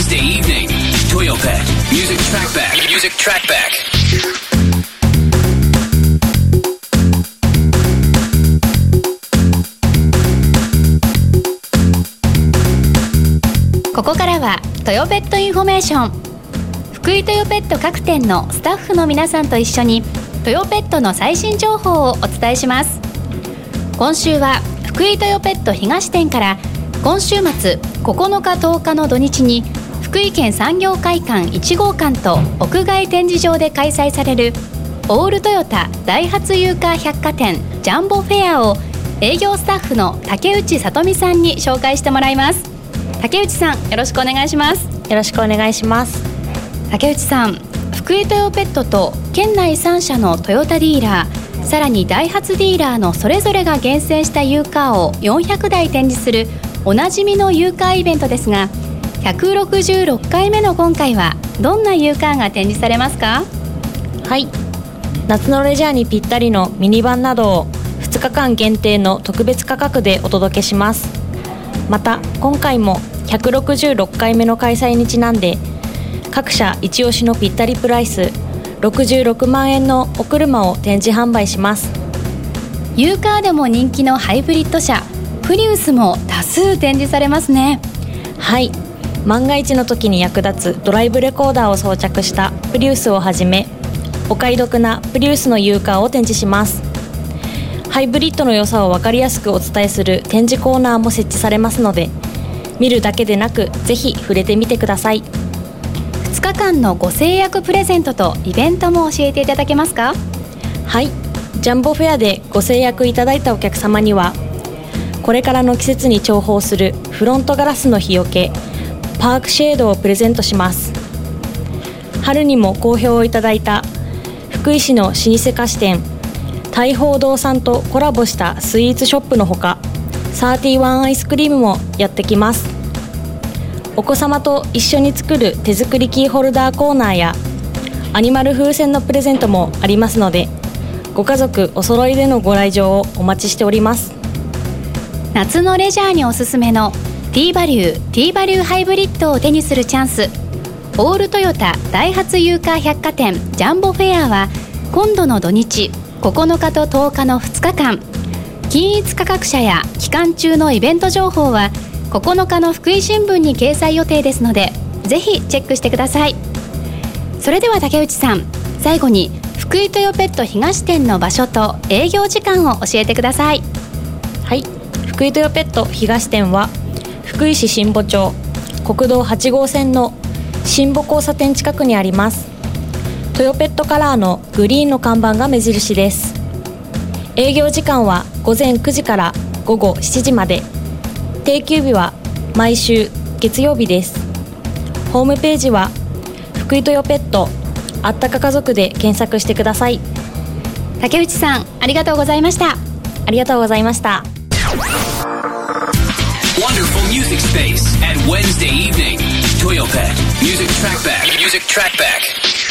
Wednesday evening, Toyopet Music Trackback. Music Trackback. ここからはトヨペットインフォメーション。福井トヨペット各店のスタッフの皆さんと一緒にトヨペットの最新情報をお伝えします。今週は福井トヨペット東店から今週末9日10日の土日に福井県産業会館1号館と屋外展示場で開催されるオールトヨタダイハツユーカー百貨店ジャンボフェアを営業スタッフの竹内さとみさんに紹介してもらいます。竹内さん、よろしくお願いします。 よろしくお願いします。 竹内さん、福井トヨペットと県内3社のトヨタディーラー、さらにダイハツディーラーのそれぞれが厳選したユーカーを400台展示するおなじみのユーカーイベントですが、166回目の今回はどんなユーカーが展示されますか？ はい、夏のレジャーにぴったりのミニバンなどを2日間限定の特別価格でお届けします。また今回も166回目の開催にちなんで各社一押しのぴったりプライス66万円のお車を展示販売します。 ユーカーでも人気のハイブリッド車プリウスも多数展示されますね。 はい、万が一の時に役立つドライブレコーダーを装着したプリウスをはじめお買い得なプリウスのユーカーを展示します。ハイブリッドの良さを分かりやすくお伝えする展示コーナーも設置されますので、見るだけでなくぜひ触れてみてください。 2日間のご制約プレゼントとイベントも教えていただけますか？ はい、ジャンボフェアでご制約いただいたお客様にはこれからの季節に重宝するフロントガラスの日よけパークシェードをプレゼントします。春にも好評をいただいた福井市の老舗菓子店大宝堂さんとコラボしたスイーツショップのほか31アイスクリームもやってきます。お子様と一緒に作る手作りキーホルダーコーナーやアニマル風船のプレゼントもありますので、ご家族お揃いでのご来場をお待ちしております。 夏のレジャーにおすすめの T バリューハイブリッドを手にするチャンス。オールトヨタダイハツユーカー百貨店ジャンボフェアは今度の土日9日と10日の2日間、均一価格車や期間中のイベント情報は9日の福井新聞に掲載予定ですので、ぜひチェックしてください。それでは竹内さん、最後に福井トヨペット東店の場所と営業時間を教えてください。 はい、福井トヨペット東店は福井市新保町国道8号線の新保交差点近くにあります。トヨペットカラーのグリーンの看板が目印です。営業時間は午前9時から午後7時まで、定休日は毎週月曜日です。ホームページは福井トヨペットあったか家族で検索してください。 竹内さん、ありがとうございました。 ありがとうございました。 Wonderful music space at Wednesday evening, Toyopet Music Trackback. Music Trackback.